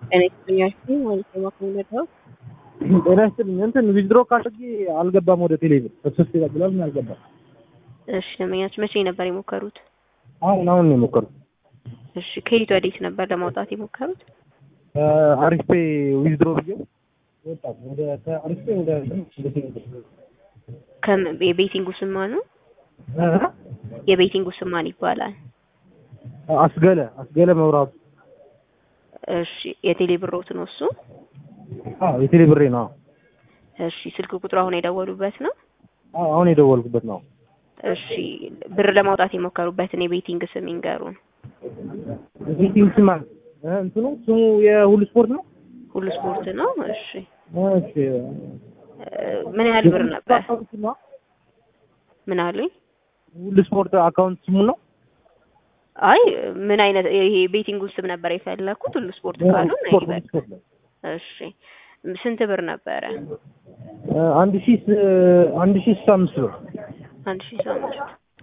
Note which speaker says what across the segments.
Speaker 1: ጤና ይስጥልኝ ወይስ የማከምነው
Speaker 2: ጤና ይስጥልኝ እንትን ዊዝድሮ ካድርጌ አልገባም ወደ ቴሌብር ሰክሰስ ይላል ምን አልገባም።
Speaker 1: እሺ ለማያችሁ መቼ ነበር የሞከሩት?
Speaker 2: አሁን ነው የሞከሩት።
Speaker 1: እሺ ከየት ወዴት ነበር ለማውጣት የሞከሩት?
Speaker 2: አሪፍ ዊዝድሮ ብዬው ወጣ ወደ አሪፍ ወደ
Speaker 1: የቤቲንጉ ስም ማን ነው? የቤቲንጉ ስም ማን ይባላል? አስገለ መብራቱ። እሺ የቴሌ ብሮት ነው እሱ?
Speaker 2: የቴሌ ብሬ ነው።
Speaker 1: እሺ ስልክ ቁጥሩ አሁን የደወሉበት ነው?
Speaker 2: አሁን የደወልኩበት ነው።
Speaker 1: እሺ ብር ለማውጣት የሞከሩበትን የቤቲንግ ስም ይንገሩን።
Speaker 2: ቤቲንግ ስም እንትኑ ስሙ የሁሉ ስፖርት ነው።
Speaker 1: ሁሉ ስፖርት ነው። እሺ
Speaker 2: እሺ
Speaker 1: ምን ያህል ብር ነበር? ምን አሉኝ?
Speaker 2: ሁሉ ስፖርት አካውንት ስሙ ነው።
Speaker 1: አይ ምን አይነት ይሄ ቤቲንጉን ስም ነበር የፈለኩት? ሁሉ ስፖርት ካሉ ነው ይበል። እሺ ስንት ብር ነበረ?
Speaker 2: 1005 ብር።
Speaker 1: 1005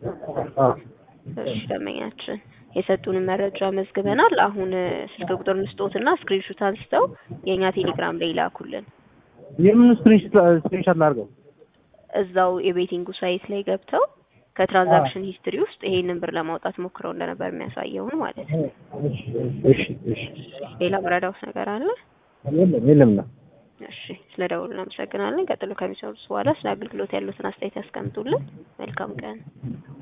Speaker 1: እሺ ደመኛችን የሰጡንን መረጃ መዝግበናል። አሁን ስልክ ቁጥር እንስጦትና ስክሪንሾት አንስተው የኛ ቴሌግራም ላይ ላኩልን።
Speaker 2: የምን ስክሪንሾት ላድርገው?
Speaker 1: እዛው የቤቲንጉ ሳይት ላይ ገብተው ከትራንዛክሽን ሂስትሪ ውስጥ ይሄንን ብር ለማውጣት ሞክረው እንደነበር የሚያሳየውን ማለት ነው።
Speaker 2: እሺ
Speaker 1: ሌላ መረዳውስ ነገር አለ?
Speaker 2: የለም።
Speaker 1: እሺ ስለደውሉ እናመሰግናለን። ቀጥሎ ከሚሰሩት በኋላ ስለ አገልግሎት ያሉትን አስተያየት ያስቀምጡልን። መልካም ቀን።